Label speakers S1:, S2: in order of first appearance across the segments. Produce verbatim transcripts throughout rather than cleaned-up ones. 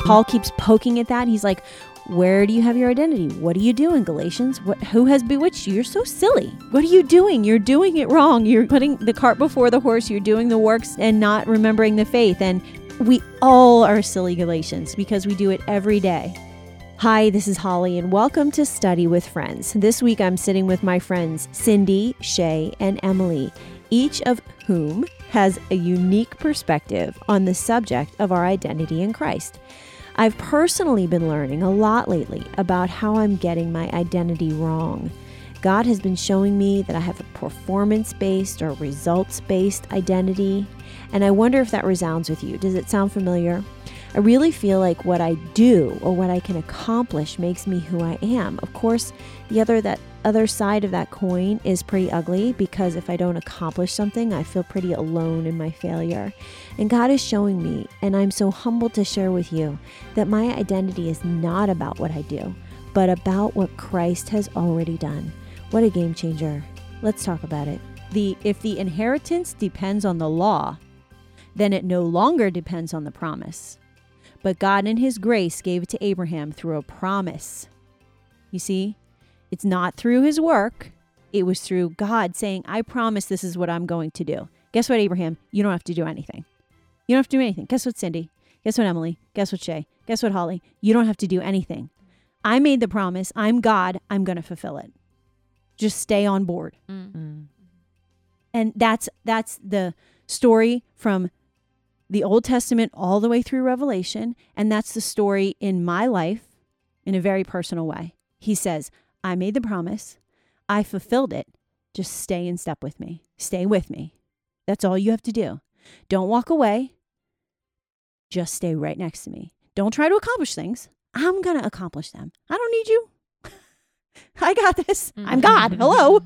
S1: Paul keeps poking at that. He's like, where do you have your identity? What are you doing, Galatians? What, who has bewitched you? You're so silly. What are you doing? You're doing it wrong. You're putting the cart before the horse. You're doing the works and not remembering the faith. And we all are silly Galatians because we do it every day. Hi, this is Holly, and welcome to Study with Friends. This week I'm sitting with my friends Cindy, Shay, and Emily, each of whom has a unique perspective on the subject of our identity in Christ. I've personally been learning a lot lately about how I'm getting my identity wrong. God has been showing me that I have a performance-based or results-based identity, and I wonder if that resounds with you. Does it sound familiar? I really feel like what I do or what I can accomplish makes me who I am. Of course, the other that other side of that coin is pretty ugly because if I don't accomplish something, I feel pretty alone in my failure. And God is showing me, and I'm so humbled to share with you, that my identity is not about what I do, but about what Christ has already done. What a game changer. Let's talk about it. The if the inheritance depends on the law, then it no longer depends on the promise. But God in his grace gave it to Abraham through a promise. You see, it's not through his work. It was through God saying, I promise this is what I'm going to do. Guess what, Abraham? You don't have to do anything. You don't have to do anything. Guess what, Cindy? Guess what, Emily? Guess what, Shay? Guess what, Holly? You don't have to do anything. I made the promise. I'm God. I'm going to fulfill it. Just stay on board. Mm-hmm. And that's that's the story from the Old Testament all the way through Revelation. And that's the story in my life in a very personal way. He says, I made the promise. I fulfilled it. Just stay in step with me. Stay with me. That's all you have to do. Don't walk away. Just stay right next to me. Don't try to accomplish things. I'm going to accomplish them. I don't need you. I got this. I'm God. Hello.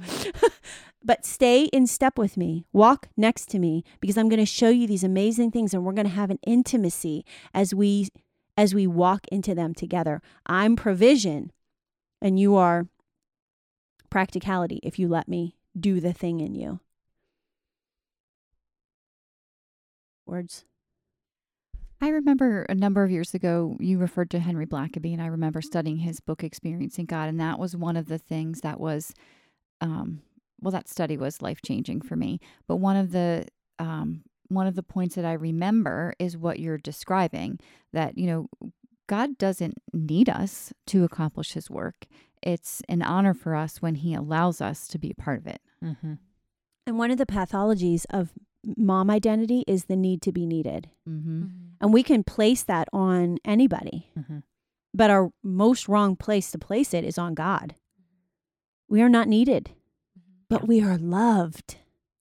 S1: But stay in step with me. Walk next to me because I'm going to show you these amazing things and we're going to have an intimacy as we as we walk into them together. I'm provision and you are practicality if you let me do the thing in you. Words.
S2: I remember a number of years ago, you referred to Henry Blackaby, and I remember studying his book, Experiencing God, and that was one of the things that was, um, well, that study was life-changing for me. But one of the um, one of the points that I remember is what you're describing, that, you know, God doesn't need us to accomplish his work. It's an honor for us when he allows us to be a part of it.
S1: Mm-hmm. And one of the pathologies of mom identity is the need to be needed. Mm-hmm. Mm-hmm. And we can place that on anybody. Mm-hmm. But our most wrong place to place it is on God. We are not needed, but we are loved.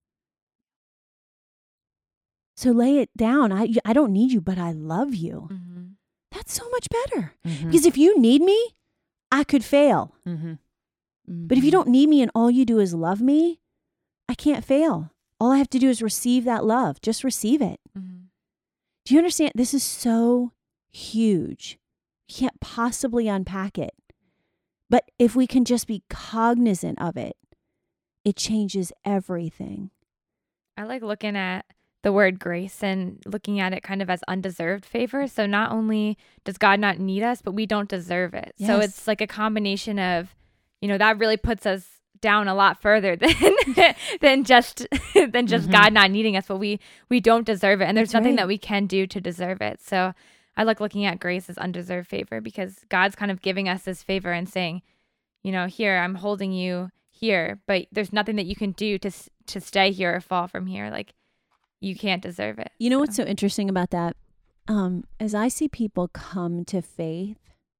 S1: So lay it down. I, I don't need you, but I love you. Mm-hmm. That's so much better. Mm-hmm. Because if you need me, I could fail. Mm-hmm. Mm-hmm. But if you don't need me and all you do is love me, I can't fail. All I have to do is receive that love. Just receive it. Mm-hmm. Do you understand? This is so huge. You can't possibly unpack it. But if we can just be cognizant of it, it changes everything.
S3: I like looking at the word grace and looking at it kind of as undeserved favor. So not only does God not need us, but we don't deserve it. Yes. So it's like a combination of, you know, that really puts us down a lot further than than just than just mm-hmm. God not needing us, but we we don't deserve it, and there's That's nothing right. that we can do to deserve it. So I like looking at grace as undeserved favor because God's kind of giving us this favor and saying, you know, here I'm holding you here, but there's nothing that you can do to to stay here or fall from here. Like you can't deserve it.
S1: You know
S3: so.
S1: What's so interesting about that? Um, as I see people come to faith,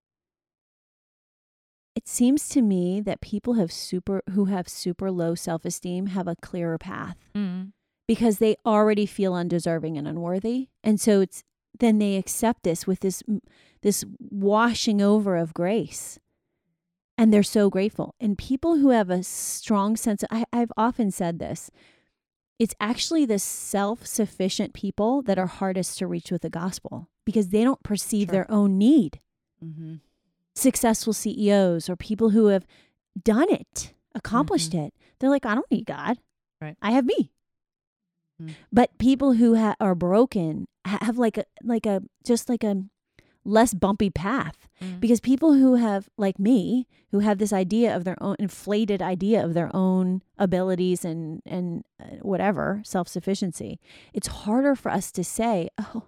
S1: it seems to me that people have super who have super low self-esteem have a clearer path mm. because they already feel undeserving and unworthy. And so it's then they accept this with this this washing over of grace. And they're so grateful. And people who have a strong sense of, I, I've often said this, it's actually the self-sufficient people that are hardest to reach with the gospel because they don't perceive sure. their own need. Mm-hmm. Successful C E Os or people who have done it, accomplished mm-hmm. it. They're like, I don't need God.
S4: Right.
S1: I have me. Mm-hmm. But people who ha- are broken have like a, like a, just like a less bumpy path.
S3: Mm.
S1: Because people who have, like me, who have this idea of their own, inflated idea of their own abilities and, and uh, whatever, self-sufficiency, it's harder for us to say, oh,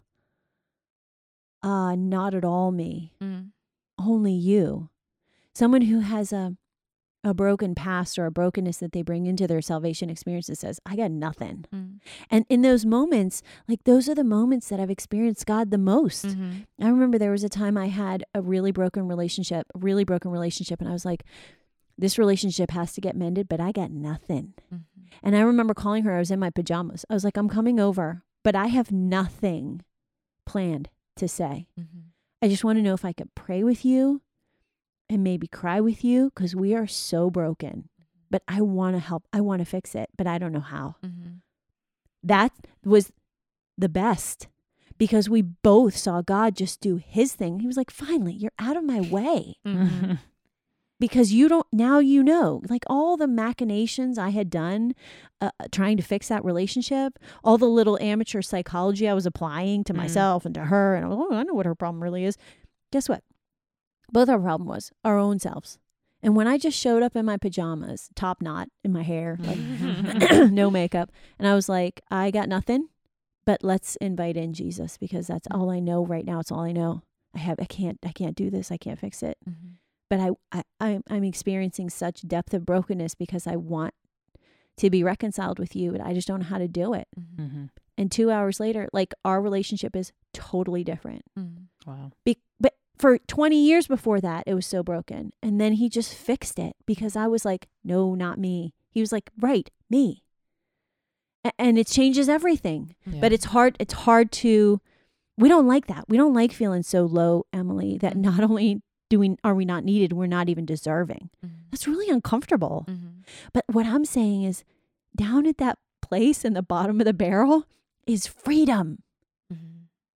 S1: uh, not at all me,
S3: Mm.
S1: only you. Someone who has a a broken past or a brokenness that they bring into their salvation experiences says, I got nothing.
S3: Mm.
S1: And in those moments, like those are the moments that I've experienced God the most.
S3: Mm-hmm.
S1: I remember there was a time I had a really broken relationship, a really broken relationship. And I was like, this relationship has to get mended, but I got nothing.
S3: Mm-hmm.
S1: And I remember calling her. I was in my pajamas. I was like, I'm coming over, but I have nothing planned to say.
S3: Mm-hmm.
S1: I just want to know if I could pray with you and maybe cry with you, because we are so broken. But I want to help. I want to fix it, but I don't know how.
S3: Mm-hmm.
S1: That was the best, because we both saw God just do his thing. He was like, finally, you're out of my way.
S3: Mm-hmm.
S1: Because you don't, now you know, like all the machinations I had done uh, trying to fix that relationship, all the little amateur psychology I was applying to
S3: Mm.
S1: myself and to her, and oh, I know what her problem really is. Guess what? Both our problem was our own selves. And when I just showed up in my pajamas, top knot in my hair, like no makeup, and I was like, I got nothing, but let's invite in Jesus, because that's all I know right now. It's all I know. I have, I can't, I can't do this. I can't fix it.
S3: Mm-hmm.
S1: But I, I, I'm, I'm experiencing such depth of brokenness because I want to be reconciled with you, and I just don't know how to do it.
S3: Mm-hmm.
S4: Mm-hmm.
S1: And two hours later, like our relationship is totally different.
S3: Mm-hmm.
S4: Wow.
S1: Be- but for twenty years before that, it was so broken. And then he just fixed it, because I was like, no, not me. He was like, right, me. A- and it changes everything.
S4: Yeah.
S1: But it's hard. It's hard to, we don't like that. We don't like feeling so low, Emily, that
S3: Mhm.
S1: not only do we, are we not needed, we're not even deserving.
S3: Mm-hmm.
S1: That's really uncomfortable.
S3: Mm-hmm.
S1: But what I'm saying is, down at that place in the bottom of the barrel is freedom.
S3: Mm-hmm.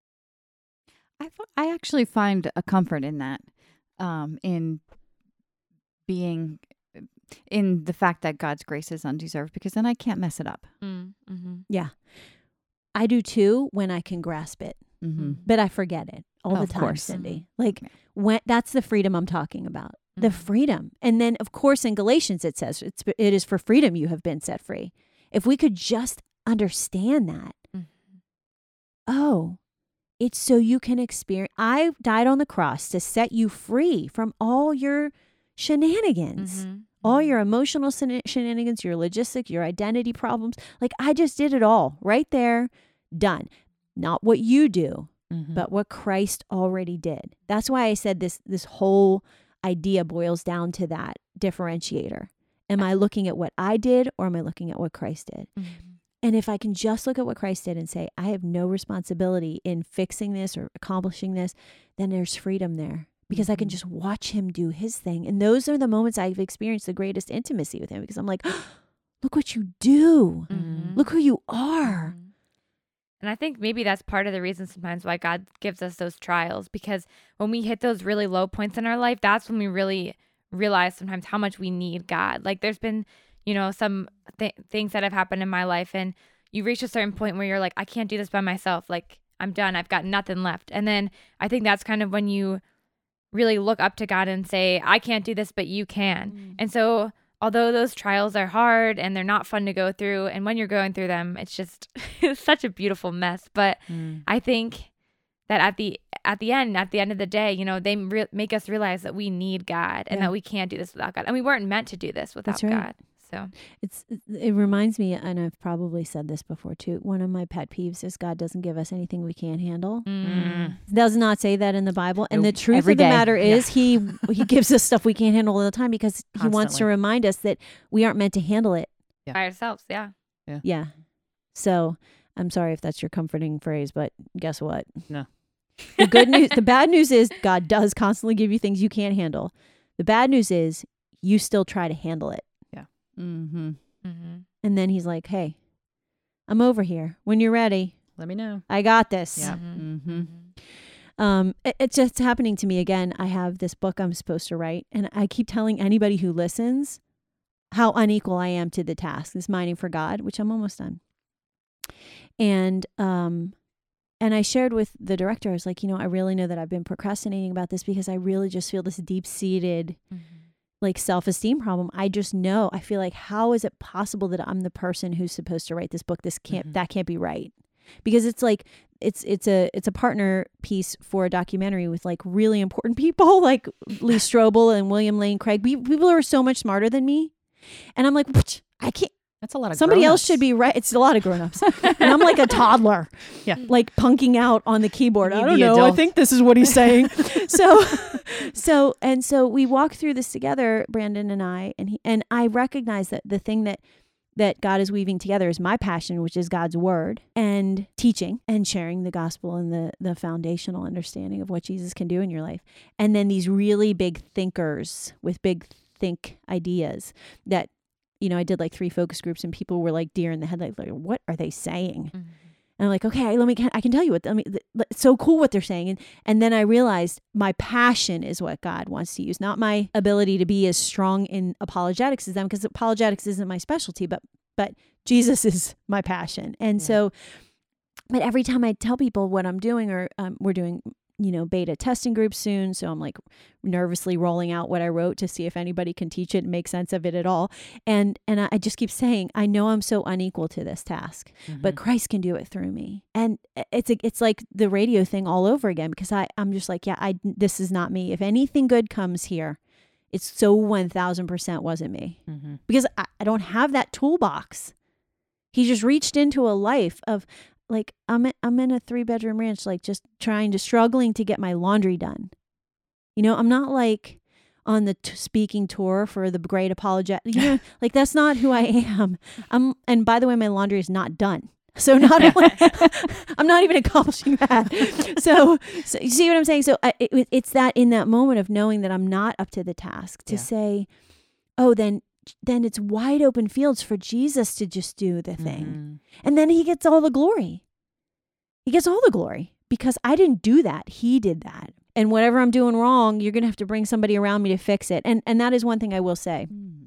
S2: I, f- I actually find a comfort in that, um, in being, in the fact that God's grace is undeserved, because then I can't mess it up.
S3: Mm-hmm.
S1: Yeah. I do too, when I can grasp it,
S2: Mm-hmm.
S1: but I forget it all
S2: Of
S1: the time,
S2: course.
S1: Cindy. Like
S2: Yeah.
S1: when that's the freedom I'm talking about. The
S3: Mhm.
S1: freedom. And then of course in Galatians it says it's it is for freedom you have been set free. If we could just understand that.
S3: Mm-hmm.
S1: Oh, it's so you can experience. I died on the cross to set you free from all your shenanigans,
S3: Mm-hmm.
S1: all your emotional shen- shenanigans, your logistic, your identity problems. Like I just did it all right there, done. Not what you do,
S4: Mm-hmm.
S1: but what Christ already did. That's why I said this, this whole idea boils down to that differentiator. Am I looking at what I did, or am I looking at what Christ did?
S3: Mm-hmm.
S1: And if I can just look at what Christ did and say, I have no responsibility in fixing this or accomplishing this, then there's freedom there, because I can
S3: Mhm.
S1: just watch him do his thing. And those are the moments I've experienced the greatest intimacy with him, because I'm like, look what you do.
S3: Mm-hmm.
S1: Look who you are.
S3: Mhm. And I think maybe that's part of the reason sometimes why God gives us those trials, because when we hit those really low points in our life, that's when we really realize sometimes how much we need God. Like there's been, you know, some th- things that have happened in my life, and you reach a certain point where you're like, I can't do this by myself. Like I'm done. I've got nothing left. And then I think that's kind of when you really look up to God and say, I can't do this, but you can.
S1: Mm.
S3: And so although those trials are hard and they're not fun to go through, and when you're going through them, it's just it's such a beautiful mess. But
S4: Mm.
S3: I think that at the at the end, at the end of the day, you know, they re- make us realize that we need God and
S1: Yeah.
S3: that we can't do this without God. And we weren't meant to do this without
S1: That's right.
S3: God. So
S1: It's it reminds me, and I've probably said this before too. One of my pet peeves is God doesn't give us anything we can't handle.
S3: mm,
S1: It does not say that in the Bible. And
S4: Nope.
S1: the truth
S4: Every
S1: of the
S4: day.
S1: matter
S4: Yeah.
S1: is, he he gives us stuff we can't handle all the time, because he wants to
S4: Constantly.
S1: remind us that we aren't meant to handle it.
S4: Yeah.
S3: by ourselves, yeah.
S1: Yeah. So I'm sorry if that's your comforting phrase, but guess what?
S4: No.
S1: The good news, the bad news is God does constantly give you things you can't handle. The bad news is you still try to handle it.
S2: Mm-hmm.
S3: Mm-hmm.
S1: And then he's like, hey, I'm over here. When you're ready,
S4: Let me know.
S1: I got this.
S4: Yeah.
S2: Mm-hmm.
S1: Um, it, it's just happening to me again. I have this book I'm supposed to write, and I keep telling anybody who listens how unequal I am to the task, this mining for God, which I'm almost done. And um, And I shared with the director, I was like, you know, I really know that I've been procrastinating about this because I really just feel this deep-seated mm-hmm. like self-esteem problem. I just know, I feel like, how is it possible that I'm the person who's supposed to write this book? This can't, mm-hmm. that can't be right. Because it's like, it's, it's a, it's a partner piece for a documentary with like really important people like Lee Strobel and William Lane Craig. People who are so much smarter than me. And I'm like, I can't,
S4: that's a lot of
S1: somebody
S4: grown-ups.
S1: else should be right. It's a lot of grown-ups. And I'm like a toddler,
S4: yeah,
S1: like punking out on the keyboard. I don't
S4: the
S1: know.
S4: adult.
S1: I think this is what he's saying. so, so, and so we walked through this together, Brandon and I, and he, and I recognize that the thing that, that God is weaving together is my passion, which is God's word and teaching and sharing the gospel and the, the foundational understanding of what Jesus can do in your life. And then these really big thinkers with big think ideas that, you know, I did like three focus groups and people were like deer in the headlights, like, what are they saying? Mm-hmm. And I'm like, okay, let me, I can tell you what, I mean, it's so cool what they're saying. And, and then I realized my passion is what God wants to use, not my ability to be as strong in apologetics as them, because apologetics isn't my specialty, but, but Jesus is my passion. And yeah. so, but every time I tell people what I'm doing, or um, we're doing, you know, beta testing groups soon. So I'm like nervously rolling out what I wrote to see if anybody can teach it and make sense of it at all. And, and I just keep saying, I know I'm so unequal to this task, mm-hmm. but Christ can do it through me. And it's a, it's like the radio thing all over again, because I, I'm just like, yeah, I, this is not me. If anything good comes here, it's so one thousand percent wasn't me, mm-hmm. because I, I don't have that toolbox. He just reached into a life of, like, I'm in, I'm in a three bedroom ranch, like just trying to struggling to get my laundry done. You know, I'm not like on the t- speaking tour for the great apologet. You know, like that's not who I am. I'm, and by the way, my laundry is not done. So not only, I'm not even accomplishing that. So, so you see what I'm saying? So I, it, it's that in that moment of knowing that I'm not up to the task to yeah. say, oh, then then it's wide open fields for Jesus to just do the thing. Mm-hmm. And then he gets all the glory. He gets all the glory because I didn't do that. He did that. And whatever I'm doing wrong, you're going to have to bring somebody around me to fix it. And and that is one thing I will say mm.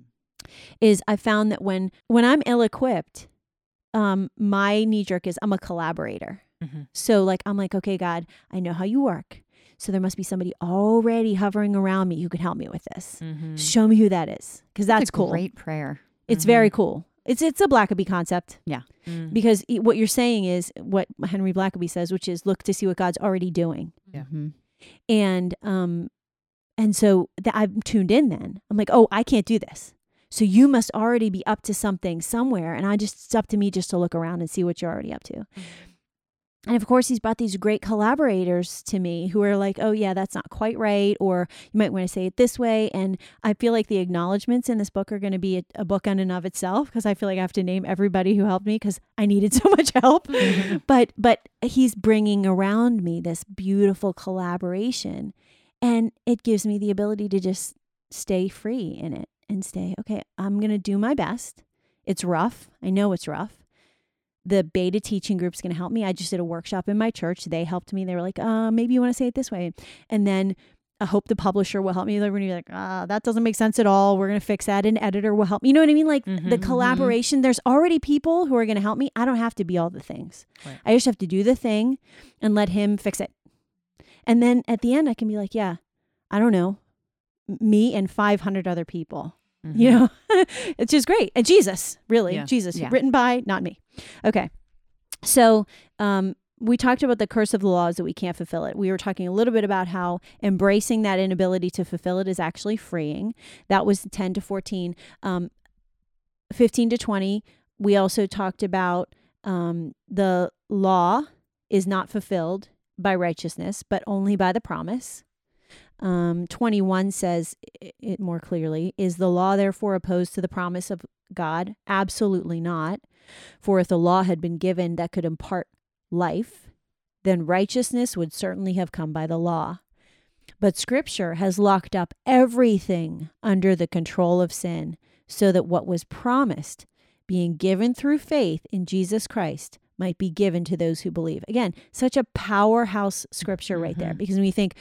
S1: is I found that when, when I'm ill-equipped, um, my knee jerk is I'm a collaborator. Mm-hmm. So like, I'm like, okay, God, I know how you work. So there must be somebody already hovering around me who could help me with this. Mm-hmm. Show me who that is. Because that's, that's cool.
S2: Great prayer.
S1: It's mm-hmm. very cool. It's it's a Blackaby concept.
S2: Yeah.
S1: Mm. Because e- what you're saying is what Henry Blackaby says, which is look to see what God's already doing.
S2: Yeah. Mm-hmm.
S1: And um, and so th- I'm tuned in then. I'm like, oh, I can't do this. So you must already be up to something somewhere. And I just, it's up to me just to look around and see what you're already up to. Mm-hmm. And of course, he's brought these great collaborators to me who are like, oh, yeah, that's not quite right. Or you might want to say it this way. And I feel like the acknowledgments in this book are going to be a, a book in and of itself, because I feel like I have to name everybody who helped me because I needed so much help. Mm-hmm. But but he's bringing around me this beautiful collaboration. And it gives me the ability to just stay free in it and stay, okay, I'm going to do my best. It's rough. I know it's rough. The beta teaching group is going to help me. I just did a workshop in my church. They helped me. They were like, uh, maybe you want to say it this way. And then I hope the publisher will help me. They're going to be like, ah, that doesn't make sense at all. We're going to fix that. An editor will help me. You know what I mean? Like mm-hmm, the collaboration, mm-hmm. there's already people who are going to help me. I don't have to be all the things. Right. I just have to do the thing and let him fix it. And then at the end, I can be like, yeah, I don't know, me and five hundred other people. Mm-hmm. You know, it's just great. And Jesus, really, yeah. Jesus, yeah. written by, not me. Okay. So um, we talked about the curse of the law is that we can't fulfill it. We were talking a little bit about how embracing that inability to fulfill it is actually freeing. That was ten to fourteen. Um, fifteen to twenty, we also talked about um, the law is not fulfilled by righteousness, but only by the promise. Um, twenty-one says it more clearly, is the law therefore opposed to the promise of God? Absolutely not. For if the law had been given that could impart life, then righteousness would certainly have come by the law. But Scripture has locked up everything under the control of sin, so that what was promised, being given through faith in Jesus Christ, might be given to those who believe. Again, such a powerhouse scripture right mm-hmm. there, because when you think,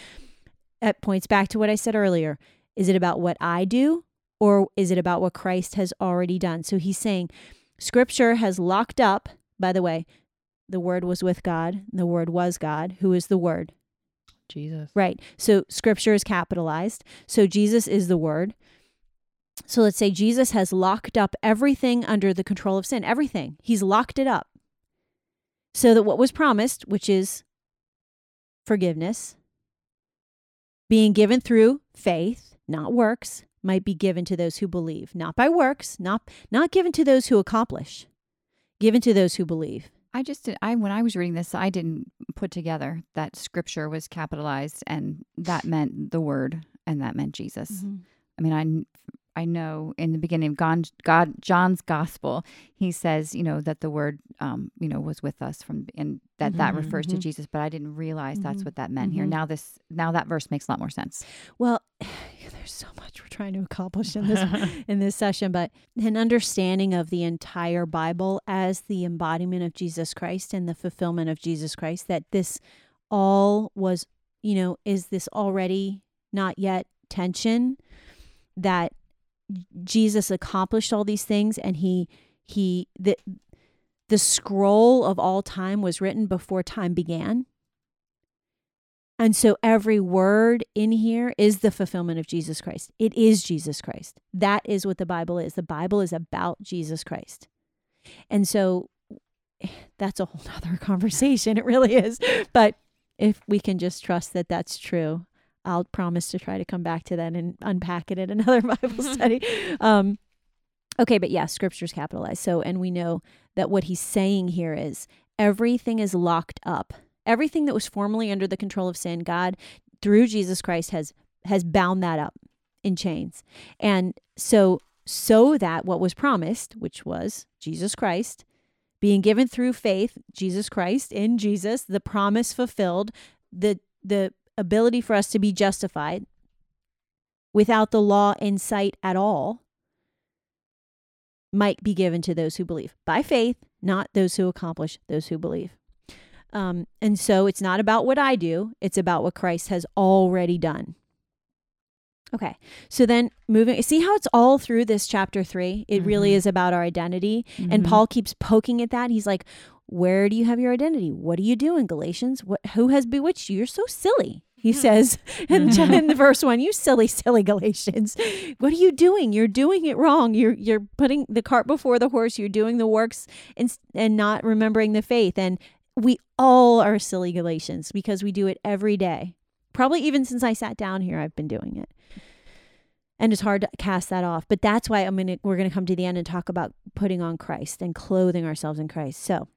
S1: it points back to what I said earlier. Is it about what I do, or is it about what Christ has already done? So he's saying Scripture has locked up, by the way, the Word was with God, and the Word was God. Who is the Word?
S2: Jesus.
S1: Right. So Scripture is capitalized. So Jesus is the Word. So let's say Jesus has locked up everything under the control of sin. Everything. He's locked it up. So that what was promised, which is forgiveness, being given through faith, not works, might be given to those who believe. Not by works, not not given to those who accomplish, given to those who believe.
S2: I just did, I when I was reading this, I didn't put together that Scripture was capitalized and that meant the Word and that meant Jesus. Mm-hmm. I mean, I I know in the beginning of God, God John's Gospel, he says, you know, that the Word, um, you know, was with us from, and that mm-hmm, that refers mm-hmm. to Jesus. But I didn't realize mm-hmm. that's what that meant mm-hmm. here. Now this, now that verse makes a lot more sense.
S1: Well, there's so much we're trying to accomplish in this in this session, but an understanding of the entire Bible as the embodiment of Jesus Christ and the fulfillment of Jesus Christ. That this all was, you know, is this already not yet tension that Jesus accomplished all these things, and he he the the scroll of all time was written before time began. And so every word in here is the fulfillment of Jesus Christ. It is Jesus Christ. That is what the Bible is. The Bible is about Jesus Christ. And so that's a whole other conversation. It really is. But if we can just trust that that's true, I'll promise to try to come back to that and unpack it in another Bible study. Um, okay, but yeah, Scripture's capitalized. So, and we know that what he's saying here is everything is locked up. Everything that was formerly under the control of sin, God, through Jesus Christ, has has bound that up in chains. And so, so that what was promised, which was Jesus Christ, being given through faith, Jesus Christ, in Jesus, the promise fulfilled, the the ability for us to be justified without the law in sight at all, might be given to those who believe. By faith, not those who accomplish, those who believe. Um, and so it's not about what I do, it's about what Christ has already done. Okay, so then moving, see how it's all through this chapter three? It mm-hmm. really is about our identity. Mm-hmm. And Paul keeps poking at that. He's like, where do you have your identity? What do you do in Galatians? What, who has bewitched you? You're so silly. He says in, in the verse one, you silly, silly Galatians. What are you doing? You're doing it wrong. You're you're putting the cart before the horse. You're doing the works and, and not remembering the faith. And we all are silly Galatians because we do it every day. Probably even since I sat down here, I've been doing it. And it's hard to cast that off. But that's why I'm gonna we're gonna come to the end and talk about putting on Christ and clothing ourselves in Christ. So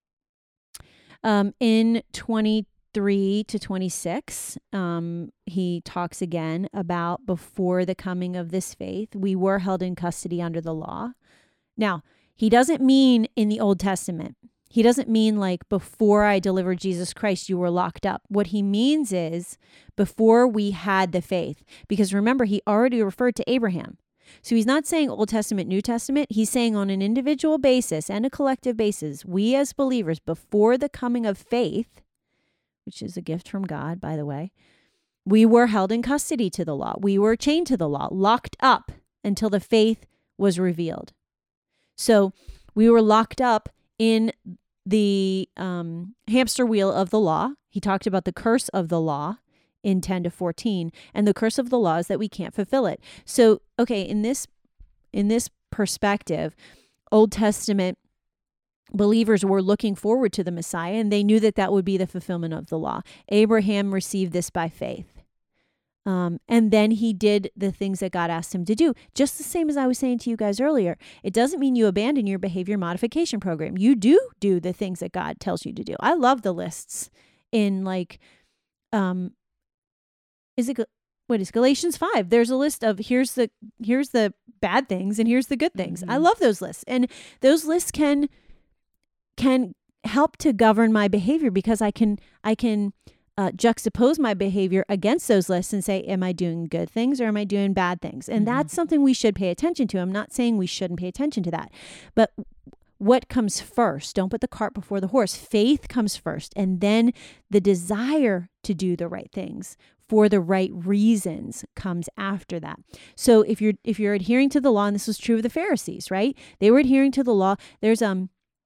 S1: um, in twenty-three to twenty-six, um, he talks again about before the coming of this faith, we were held in custody under the law. Now, he doesn't mean in the Old Testament. He doesn't mean like before I delivered Jesus Christ, you were locked up. What he means is before we had the faith. Because remember, he already referred to Abraham. So he's not saying Old Testament, New Testament. He's saying on an individual basis and a collective basis, we as believers, before the coming of faith, which is a gift from God, by the way, we were held in custody to the law. We were chained to the law, locked up until the faith was revealed. So we were locked up in the um, hamster wheel of the law. He talked about the curse of the law in ten to fourteen, and the curse of the law is that we can't fulfill it. So, okay, in this in this perspective, Old Testament believers were looking forward to the Messiah, and they knew that that would be the fulfillment of the law. Abraham received this by faith. Um, and then he did the things that God asked him to do. Just the same as I was saying to you guys earlier. It doesn't mean you abandon your behavior modification program. You do do the things that God tells you to do. I love the lists in like, um, is it, what is Galatians five? There's a list of here's the, here's the bad things and here's the good things. Mm-hmm. I love those lists. And those lists can, can help to govern my behavior because I can, I can, Uh, juxtapose my behavior against those lists and say, am I doing good things or am I doing bad things? And mm-hmm. that's something we should pay attention to. I'm not saying we shouldn't pay attention to that. But what comes first? Don't put the cart before the horse. Faith comes first. And then the desire to do the right things for the right reasons comes after that. So if you're if you're adhering to the law, and this was true of the Pharisees, right? They were adhering to the law. There's um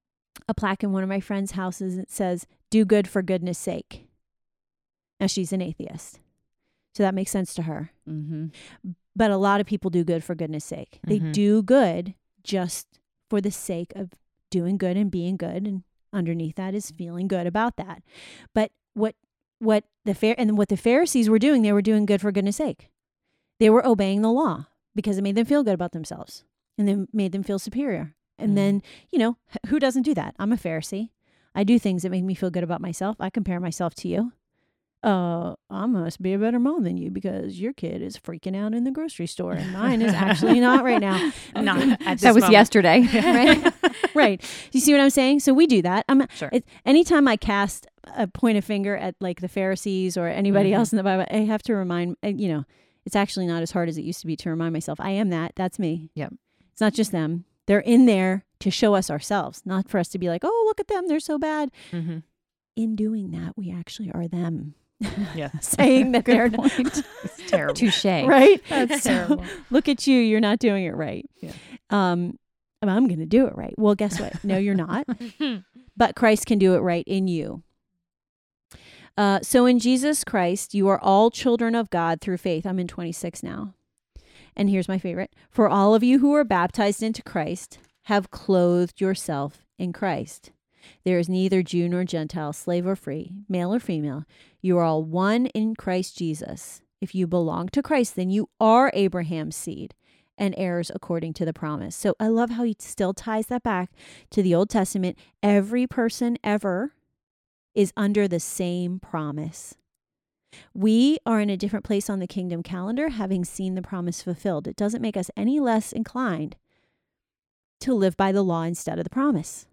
S1: a plaque in one of my friends' houses that says, "Do good for goodness sake." Now, she's an atheist, so that makes sense to her.
S2: Mm-hmm.
S1: But a lot of people do good for goodness sake. They
S2: Mm-hmm.
S1: do good just for the sake of doing good and being good, and underneath that is feeling good about that. But what what the fair and what the Pharisees were doing, they were doing good for goodness sake. They were obeying the law because it made them feel good about themselves, and then made them feel superior. And
S2: Mm-hmm.
S1: then, you know, who doesn't do that? I'm a Pharisee. I do things that make me feel good about myself. I compare myself to you. Uh, I must be a better mom than you because your kid is freaking out in the grocery store and mine is actually not right now.
S4: Not at this
S2: That was
S4: moment.
S2: yesterday.
S1: Right? Right. You see what I'm saying? So we do that. I'm
S4: Sure.
S1: it, anytime I cast a point of finger at like the Pharisees or anybody
S4: Mhm.
S1: else in the Bible, I have to remind, uh, you know, it's actually not as hard as it used to be to remind myself. I am that. That's me.
S2: Yep.
S1: It's not just them. They're in there to show us ourselves, not for us to be like, oh, look at them. They're so bad.
S4: Mhm.
S1: In doing that, we actually are them.
S4: Yeah.
S1: Saying that they're
S2: Good point.
S4: It's terrible.
S2: Touche.
S1: right.
S4: That's
S1: So,
S4: terrible.
S1: look at you. You're not doing it right.
S4: Yeah.
S1: Um, I'm going to do it right. Well, guess what? No, you're not. But Christ can do it right in you. Uh, so in Jesus Christ, you are all children of God through faith. I'm in twenty-six now. And here's my favorite. For all of you who are baptized into Christ have clothed yourself in Christ. There is neither Jew nor Gentile, slave or free, male or female. You are all one in Christ Jesus. If you belong to Christ, then you are Abraham's seed and heirs according to the promise. So I love how he still ties that back to the Old Testament. Every person ever is under the same promise. We are in a different place on the kingdom calendar, having seen the promise fulfilled. It doesn't make us any less inclined to live by the law instead of the promise.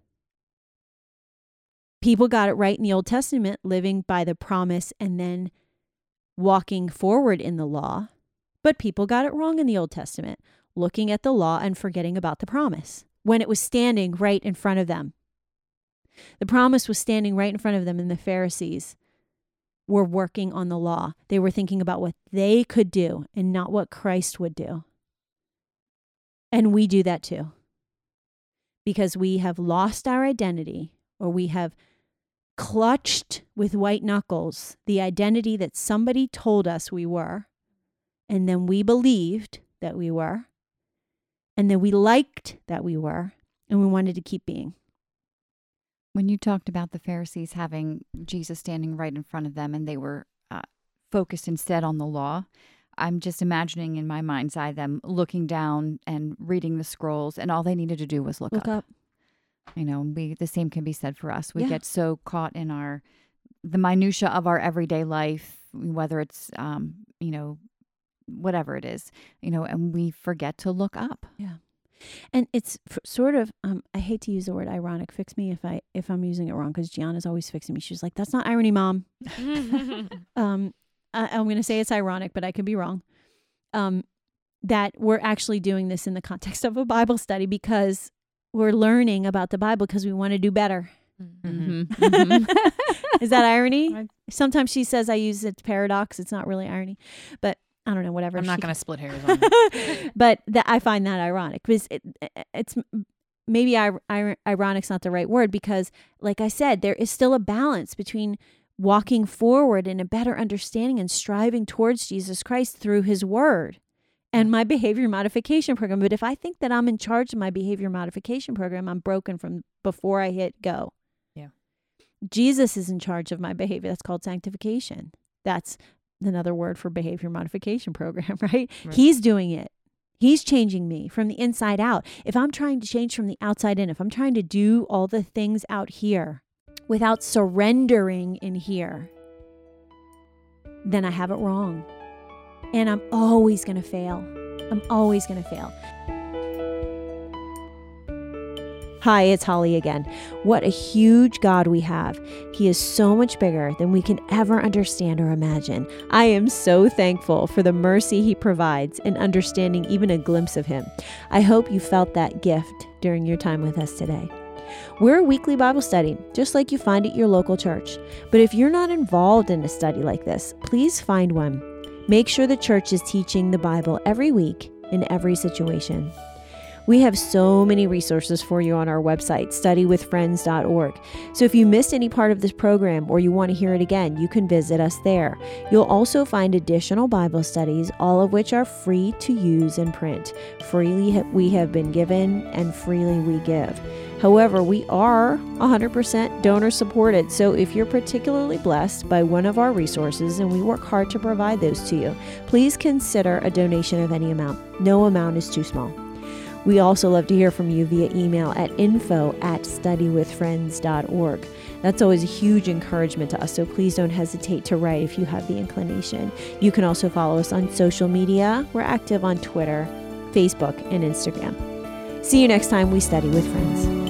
S1: People got it right in the Old Testament, living by the promise and then walking forward in the law. But people got it wrong in the Old Testament, looking at the law and forgetting about the promise when it was standing right in front of them. The promise was standing right in front of them, and the Pharisees were working on the law. They were thinking about what they could do and not what Christ would do. And we do that too. Because we have lost our identity, or we have clutched with white knuckles the identity that somebody told us we were, and then we believed that we were, and then we liked that we were, and we wanted to keep being.
S2: When you talked about the Pharisees having Jesus standing right in front of them and they were uh, focused instead on the law, I'm just imagining in my mind's eye them looking down and reading the scrolls, and all they needed to do was look,
S1: Look up.
S2: You know, we the same can be said for us. We
S1: Yeah.
S2: get so caught in our the minutia of our everyday life, whether it's um, you know, whatever it is, you know, and we forget to look up.
S1: Yeah. And it's f- sort of, um, I hate to use the word ironic. Fix me if I if I'm using it wrong, because Gianna's always fixing me. She's like, "That's not irony, Mom." um, I, I'm going to say it's ironic, but I could be wrong. Um, that we're actually doing this in the context of a Bible study because we're learning about the Bible because we want to do better.
S4: Mhm.
S2: Mhm.
S1: Is that irony?
S4: I-
S1: Sometimes she says I use it paradox. It's not really irony, but I don't know. Whatever.
S4: I'm not
S1: She-
S4: going to split hairs on that.
S1: but that I find that ironic because it, it's maybe I, I, ironic's not the right word, because like I said, there is still a balance between walking forward in a better understanding and striving towards Jesus Christ through his word and my behavior modification program. But if I think that I'm in charge of my behavior modification program, I'm broken from before I hit go.
S4: Yeah.
S1: Jesus is in charge of my behavior. That's called sanctification. That's another word for behavior modification program, right?
S4: Right.
S1: He's doing it. He's changing me from the inside out. If I'm trying to change from the outside in, if I'm trying to do all the things out here without surrendering in here, then I have it wrong. And I'm always going to fail. I'm always going to fail. Hi, it's Holly again. What a huge God we have. He is so much bigger than we can ever understand or imagine. I am so thankful for the mercy he provides in understanding even a glimpse of him. I hope you felt that gift during your time with us today. We're a weekly Bible study, just like you find at your local church. But if you're not involved in a study like this, please find one. Make sure the church is teaching the Bible every week in every situation. We have so many resources for you on our website, study with friends dot org. So if you missed any part of this program or you want to hear it again, you can visit us there. You'll also find additional Bible studies, all of which are free to use and print. Freely we have been given and freely we give. However, we are one hundred percent donor supported, so if you're particularly blessed by one of our resources, and we work hard to provide those to you, please consider a donation of any amount. No amount is too small. We also love to hear from you via email at info at study with friends dot org. That's always a huge encouragement to us, so please don't hesitate to write if you have the inclination. You can also follow us on social media. We're active on Twitter, Facebook, and Instagram. See you next time we study with friends.